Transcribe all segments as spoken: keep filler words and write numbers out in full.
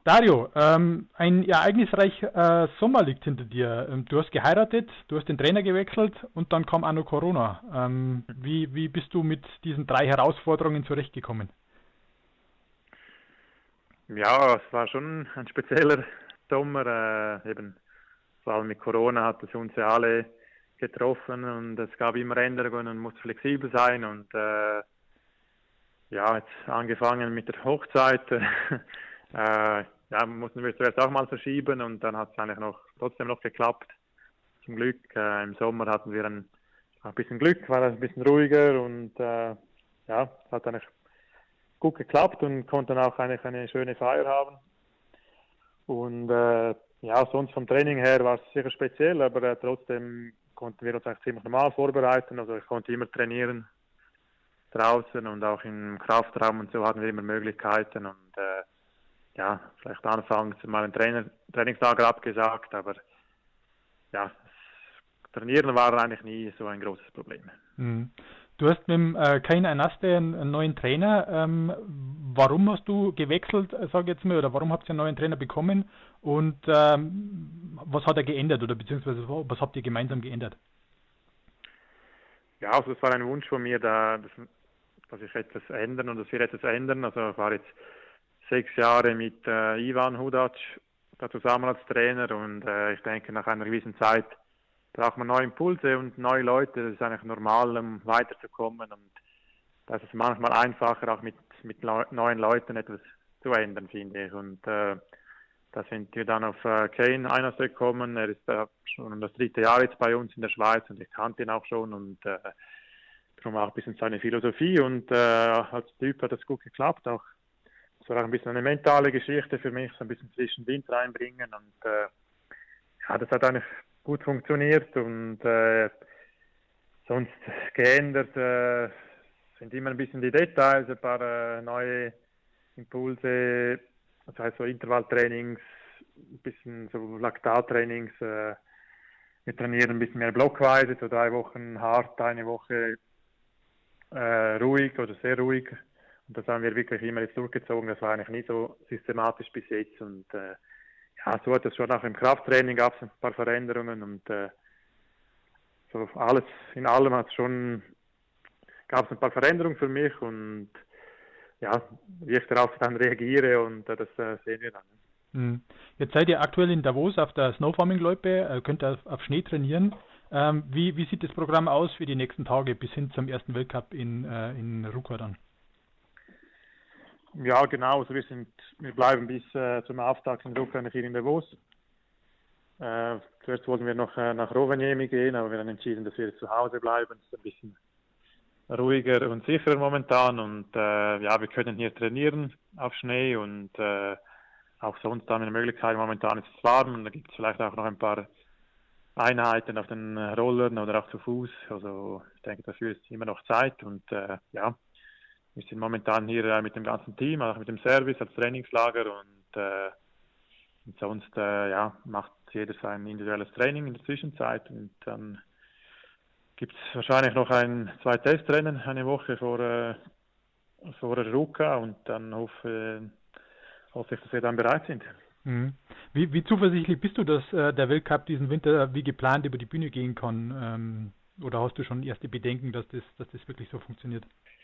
Dario, ähm, ein ereignisreicher äh, Sommer liegt hinter dir. Ähm, Du hast geheiratet, du hast den Trainer gewechselt und dann kam auch noch Corona. Ähm, wie, wie bist du mit diesen drei Herausforderungen zurechtgekommen? Ja, es war schon ein spezieller Sommer. Äh, eben, vor allem mit Corona hat es uns ja alle getroffen und es gab immer Änderungen und muss flexibel sein. Und äh, ja, jetzt angefangen mit der Hochzeit. äh, ja, mussten wir zuerst auch mal verschieben und dann hat es eigentlich noch trotzdem noch geklappt. Zum Glück. Äh, Im Sommer hatten wir ein, ein bisschen Glück, war es ein bisschen ruhiger und äh, ja, hat eigentlich gut geklappt und konnten auch eigentlich eine schöne Feier haben. Und äh, ja, sonst vom Training her war es sicher speziell, aber äh, trotzdem konnten wir uns eigentlich ziemlich normal vorbereiten. Also ich konnte immer trainieren draußen und auch im Kraftraum und so hatten wir immer Möglichkeiten. Und äh, ja, vielleicht anfangs mal ein Trainer, Trainingslager abgesagt, aber ja, das Trainieren war eigentlich nie so ein großes Problem. Mhm. Du hast mit dem äh, Kain Anaste einen, einen neuen Trainer. Ähm, warum hast du gewechselt, äh, sag ich jetzt mal, oder warum habt ihr einen neuen Trainer bekommen und ähm, was hat er geändert oder beziehungsweise was habt ihr gemeinsam geändert? Ja, also es war ein Wunsch von mir, da, dass, dass ich etwas ändern und dass wir etwas ändern. Also ich war jetzt sechs Jahre mit äh, Ivan Hudac da zusammen als Trainer und äh, ich denke, nach einer gewissen Zeit braucht man neue Impulse und neue Leute. Das ist eigentlich normal, um weiterzukommen und das ist manchmal einfacher, auch mit, mit Leu- neuen Leuten etwas zu ändern, finde ich. Und äh, da sind wir dann auf äh, Kane Einers gekommen. Er ist äh, schon das dritte Jahr jetzt bei uns in der Schweiz und ich kannte ihn auch schon und äh, darum auch ein bisschen seine Philosophie und äh, als Typ hat das gut geklappt. Auch es war auch ein bisschen eine mentale Geschichte für mich, so ein bisschen frischen Wind reinbringen und äh, ja, das hat eigentlich gut funktioniert und äh, sonst geändert äh, sind immer ein bisschen die Details, ein paar äh, neue Impulse, das heißt so Intervalltrainings, ein bisschen so Laktattrainings. Äh, wir trainieren ein bisschen mehr blockweise, so drei Wochen hart, eine Woche äh, ruhig oder sehr ruhig. Und das haben wir wirklich immer jetzt durchgezogen. Das war eigentlich nie so systematisch bis jetzt. Und äh, ja, so hat es schon auch im Krafttraining gab es ein paar Veränderungen und äh, so alles in allem hat schon gab es ein paar Veränderungen für mich und ja, wie ich darauf dann reagiere und äh, das äh, sehen wir dann. Mhm. Jetzt seid ihr aktuell in Davos auf der Snowfarming-Loipe, äh, könnt auf, auf Schnee trainieren. Ähm, wie, wie sieht das Programm aus für die nächsten Tage bis hin zum ersten Weltcup in, äh, in Ruka dann? Ja, genau. Also wir sind, wir bleiben bis äh, zum Auftakt in Ruka hier in Davos. Äh, zuerst wollten wir noch äh, nach Rovaniemi gehen, aber wir haben entschieden, dass wir zu Hause bleiben. Es ist ein bisschen ruhiger und sicherer momentan und äh, ja, wir können hier trainieren auf Schnee und äh, auch sonst haben wir eine Möglichkeit. Momentan ist es warm und da gibt es vielleicht auch noch ein paar Einheiten auf den Rollern oder auch zu Fuß. Also ich denke, dafür ist immer noch Zeit und äh, ja, wir sind momentan hier äh, mit dem ganzen Team, auch mit dem Service als Trainingslager und, äh, und sonst äh, ja, macht jeder sein individuelles Training in der Zwischenzeit und dann gibt es wahrscheinlich noch ein, zwei Testrennen eine Woche vor, äh, vor Ruka und dann hoffe, hoffe ich, dass wir dann bereit sind. Mhm. Wie, wie zuversichtlich bist du, dass äh, der Weltcup diesen Winter wie geplant über die Bühne gehen kann? Ähm, oder hast du schon erste Bedenken, dass das, dass das wirklich so funktioniert?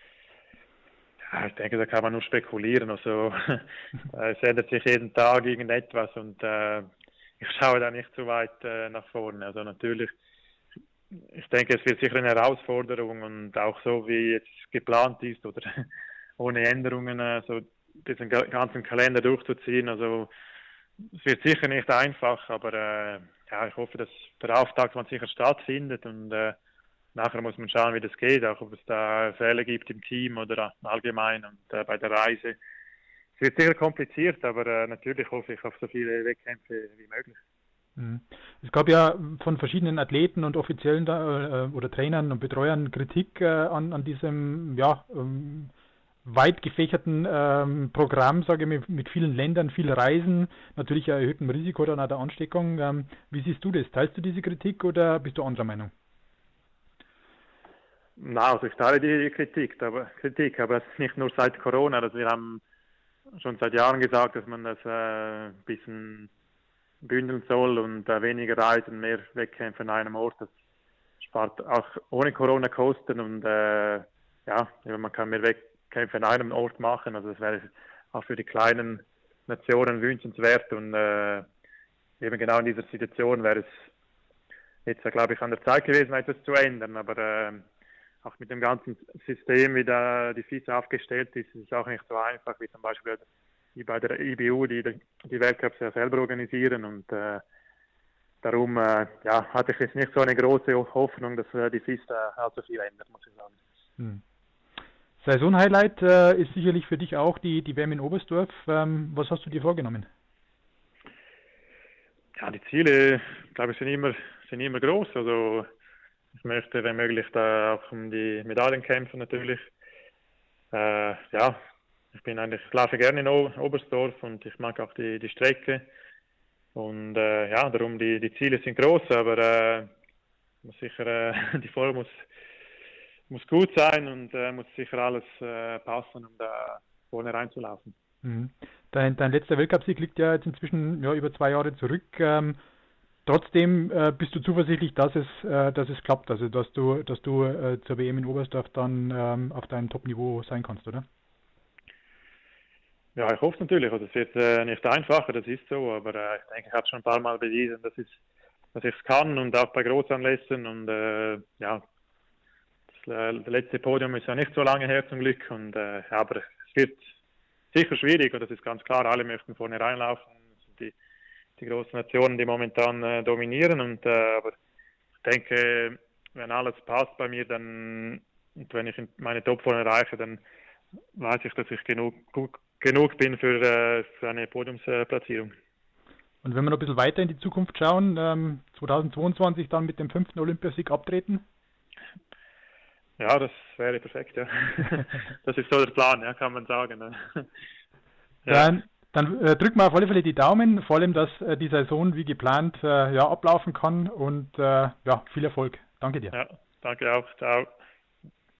Ja, ich denke, da kann man nur spekulieren. Also es ändert sich jeden Tag irgendetwas und äh, ich schaue da nicht so weit äh, nach vorne. Also natürlich, ich denke, es wird sicher eine Herausforderung und auch so wie jetzt geplant ist oder ohne Änderungen äh, so diesen ganzen Kalender durchzuziehen. Also es wird sicher nicht einfach, aber äh, ja, ich hoffe, dass der Auftakt man sicher stattfindet und äh, nachher muss man schauen, wie das geht, auch ob es da Fälle gibt im Team oder allgemein und äh, bei der Reise. Es wird sicher kompliziert, aber äh, natürlich hoffe ich auf so viele Wettkämpfe wie möglich. Mhm. Es gab ja von verschiedenen Athleten und Offiziellen da, äh, oder Trainern und Betreuern Kritik äh, an, an diesem ja, ähm, weit gefächerten ähm, Programm, sage ich mal, mit vielen Ländern, viel Reisen, natürlich einem erhöhtem Risiko dann auch der Ansteckung. Ähm, wie siehst du das? Teilst du diese Kritik oder bist du anderer Meinung? Na, also ich teile die Kritik, aber Kritik, aber es ist nicht nur seit Corona, also wir haben schon seit Jahren gesagt, dass man das äh, ein bisschen bündeln soll und äh, weniger reisen, mehr Wettkämpfe an einem Ort. Das spart auch ohne Corona Kosten und äh, ja, man kann mehr Wettkämpfe an einem Ort machen. Also das wäre auch für die kleinen Nationen wünschenswert und äh, eben genau in dieser Situation wäre es jetzt, glaube ich, an der Zeit gewesen, etwas zu ändern. Aber äh, auch mit dem ganzen System, wie da die FIS aufgestellt ist, ist es auch nicht so einfach, wie zum Beispiel wie bei der I B U, die die Weltcups ja selber organisieren. Und äh, darum äh, ja, hatte ich jetzt nicht so eine große Hoffnung, dass äh, die FIS da allzu viel ändert, muss ich sagen. Hm. Saison-Highlight äh, ist sicherlich für dich auch die, die W M in Oberstdorf. Ähm, was hast du dir vorgenommen? Ja, die Ziele, glaube ich, sind immer, sind immer groß. Also ich möchte, wenn möglich, da auch um die Medaillen kämpfen natürlich. Äh, ja, ich bin eigentlich, ich laufe gerne in o- Oberstdorf und ich mag auch die, die Strecke. Und äh, ja, darum die, die Ziele sind groß, aber äh, muss sicher, äh, die Form muss, muss gut sein und äh, muss sicher alles äh, passen, um da vorne reinzulaufen. Mhm. Dein, dein letzter Weltcupsieg liegt ja jetzt inzwischen ja, über zwei Jahre zurück. Ähm, trotzdem äh, bist du zuversichtlich, dass es, äh, dass es klappt, also dass du, dass du äh, zur W M in Oberstdorf dann ähm, auf deinem Top-Niveau sein kannst, oder? Ja, ich hoffe es natürlich. Also es wird äh, nicht einfacher, das ist so, aber äh, ich denke, ich habe schon ein paar Mal bewiesen, dass ich dass ich es kann und auch bei Großanlässen und äh, ja, das, äh, das letzte Podium ist ja nicht so lange her zum Glück und äh, aber es wird sicher schwierig und das ist ganz klar, alle möchten vorne reinlaufen, das sind die, die großen Nationen, die momentan äh, dominieren und äh, aber ich denke, wenn alles passt bei mir, dann und wenn ich meine Topform erreiche, dann weiß ich, dass ich genug gut, genug bin für, äh, für eine Podiumsplatzierung. Und wenn wir noch ein bisschen weiter in die Zukunft schauen, ähm, zweitausendzweiundzwanzig dann mit dem fünften Olympiasieg abtreten? Ja, das wäre perfekt, ja. Das ist so der Plan, ja, kann man sagen. Ne? Ja. Dann, dann äh, drücken wir auf alle Fälle die Daumen, vor allem, dass äh, die Saison wie geplant äh, ja, ablaufen kann und äh, ja, viel Erfolg. Danke dir. Ja, danke auch. Ciao.